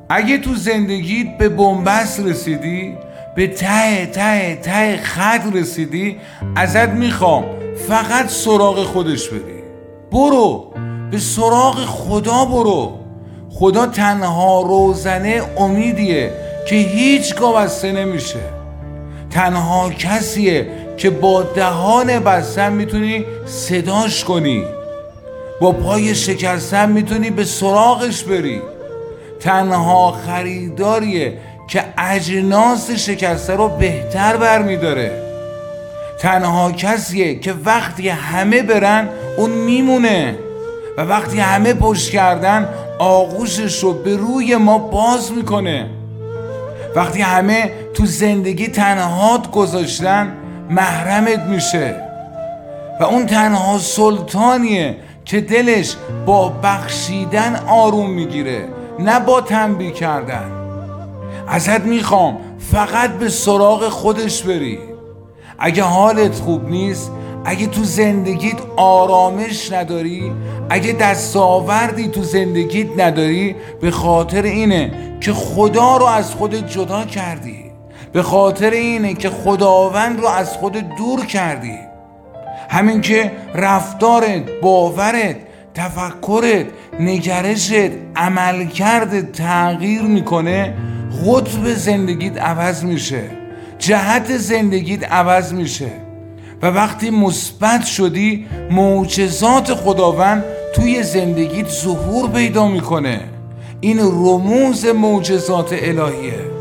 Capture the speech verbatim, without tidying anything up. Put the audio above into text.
اگه تو زندگیت به بنبست رسیدی، به ته ته ته خط رسیدی، ازت میخوام فقط سراغ خودش بری. برو به سراغ خدا برو. خدا تنها روزنه امیدیه که هیچگاه بسته نمیشه. تنها کسیه که با دهان بستن میتونی صداش کنی، با پای شکستن میتونی به سراغش بری. تنها خریداریه که اجناس شکسته رو بهتر برمیداره. تنها کسیه که وقتی همه برن اون میمونه و وقتی همه پشت کردن آغوشش رو به روی ما باز میکنه. وقتی همه تو زندگی تنهات گذاشتن محرمت میشه و اون تنها سلطانیه که دلش با بخشیدن آروم میگیره، نه با تنبیه کردن. ازت میخوام فقط به سراغ خودش بری. اگه حالت خوب نیست، اگه تو زندگیت آرامش نداری، اگه دستاوردی تو زندگیت نداری، به خاطر اینه که خدا رو از خودت جدا کردی. به خاطر اینه که خداوند رو از خودت دور کردی. همین که رفتارت، باورت، تفکرت، نگرشت، عملکردت تغییر میکنه، قطب زندگیت عوض میشه، جهت زندگیت عوض میشه و وقتی مثبت شدی معجزات خداوند توی زندگیت ظهور پیدا میکنه. این رموز معجزات الهیه.